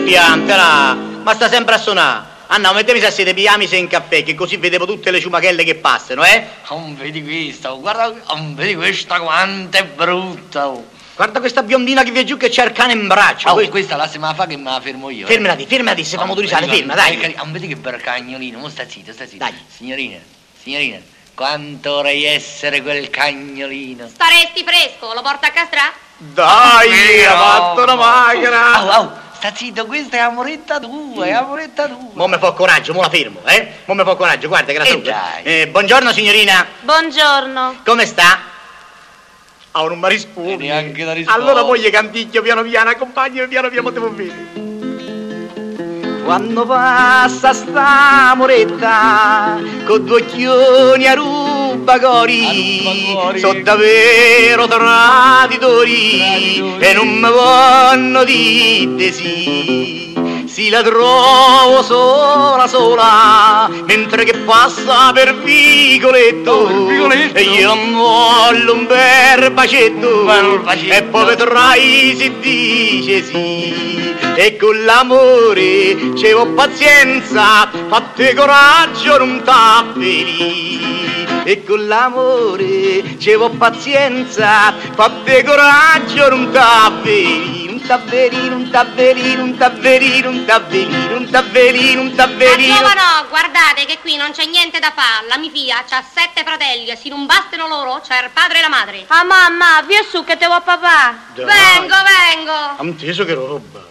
pianta là? Ma sta sempre a suonare. Anna, mettetemi a sedere, pigliamisi in caffè, che così vedevo tutte le ciumachelle che passano, eh? Non vedi questa, guarda, non vedi questa quanto è brutta. Oh. Guarda questa biondina che viene giù che c'ha il cane in braccio. Oh, questa la se me la fa che me la fermo io. Fermati, se famo risale, ferma, dai. Non vedi che bel cagnolino, mo sta zitto. Dai. Signorina, quanto vorrei essere quel cagnolino. Staresti fresco, lo porta a castrà? Dai, ha fatto una magra. Oh, sta zitto, questa è amoretta tua, Mo me fa coraggio, mo la fermo, Mo me fa coraggio, guarda che la saluto. Dai. Buongiorno signorina. Buongiorno. Come sta? Ah, non mi rispondi. Neanche da rispondere. Allora moglie canticchio piano piano, accompagnami piano piano, devo vedere. Quando passa sta moretta, con due occhioni a rubacori, sono davvero traditori, e non mi vanno di sì. Si la trovo sola, mentre che passa per Vicoletto, e io non voglio un bel bacetto, e poi vedrai si dice sì. E con l'amore c'avevo pazienza, fate coraggio, non t'avveri. E con l'amore c'avevo pazienza, fate coraggio, non t'avveri. Ma giovano, guardate che qui non c'è niente da fare. La mia figlia ha 7 fratelli e se non bastano loro c'è il padre e la madre. Ah mamma, via su che te vuoi papà. Vengo. Inteso che roba.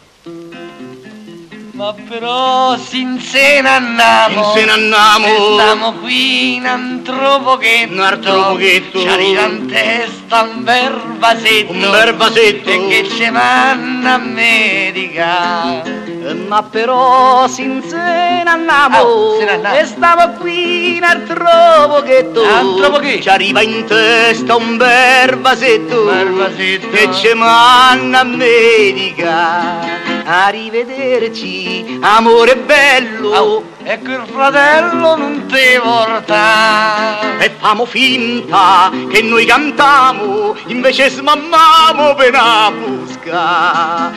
Ma però se ne andiamo. Se ne andiamo. E stiamo qui in altro pochetto. Ci arriva in testa un bel vasetto. E che ci manna a medicare. Ma però se ne andiamo. E stiamo qui in altro pochetto. Ci arriva in testa un bel vasetto. E ci manna a medicare. Arrivederci, amore bello. E quel fratello non ti porta. E famo finta che noi cantiamo, invece smammamo per la busca.